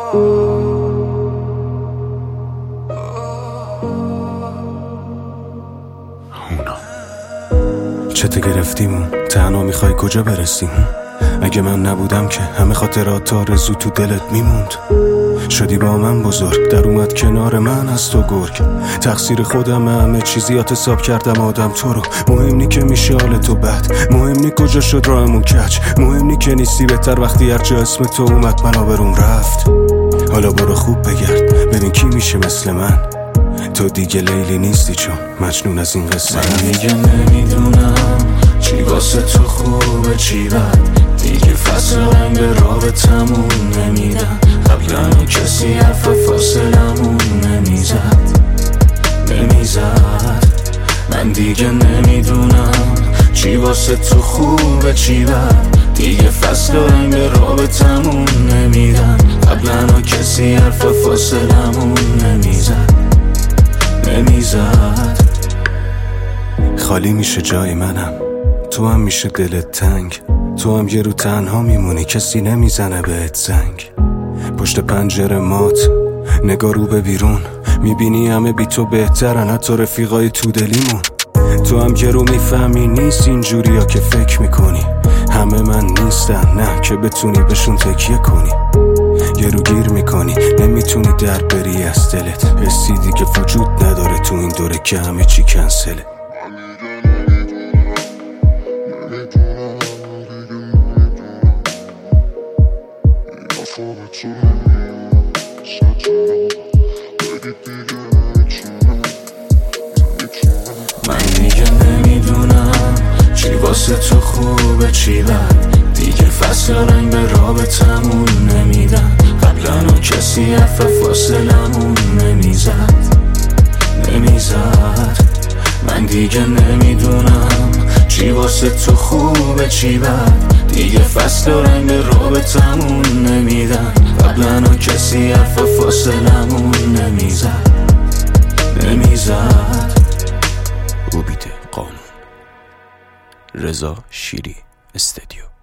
چته گرفتیمون تنها میخوای کجا برسیم؟ اگه من نبودم که همه خاطرات آرزو تو دلت میموند. شدی با من بزرگ، در اومد کنار من از تو گرگ. تقصیر خودم، همه چیزیات حساب کردم آدم تو رو. مهم نی که میشه حال تو بد، مهم نی کجا شد راهمون کج، مهم نی که نیستی بهتر وقتی هرجا اسم تو اومد من آبروم رفت. حالا برو خوب بگرد ببین کی میشه مثل من. تو دیگه لیلی نیستی چون مجنون از این قصه. من دیگه نمیدونم چی واسه تو خوبه چی بد، دیگه فصل رنگ به رابطمون نمیدن. قبلا کسی حرف فاصلمون نمیزد. من دیگه نمیدونم چی واسه تو خوبه چی بد، دیگه فصل رنگ به رابطمون نمیدن. قبلا کسی حرف فاصلمون نمیزد. خالی میشه جای منم، تو هم میشه دلت تنگ. تو هم یه رو تنها میمونی، کسی نمیزنه بهت زنگ. پشت پنجره مات نگاه رو به بیرون، میبینی همه بی تو بهترن، حتی رفیقای تو دلیمون. تو هم یه رو میفهمی نیست اینجوری ها که فکر میکنی. همه من نیستن نه که بتونی بهشون تکیه کنی. یه رو گیر میکنی نمیتونی در بری از دلت، حسی دیگه وجود نداره تو این دوره که همه چی کنسله. من دیگه نمیدونم چی واسه تو خوبه چی بد، دیگه فصل رنگ به رابطمون نمیدن. قبلا کسی حرف فاصلمون نمیزد. من دیگه نمیدونم چی واسه تو خوبه چی بد، دیگه فصل رنگ به رابطمون نمیدن. قبلا کسی حرف فاصلمون نمیزد. اوبیده قانون. رضا شیری استدیو.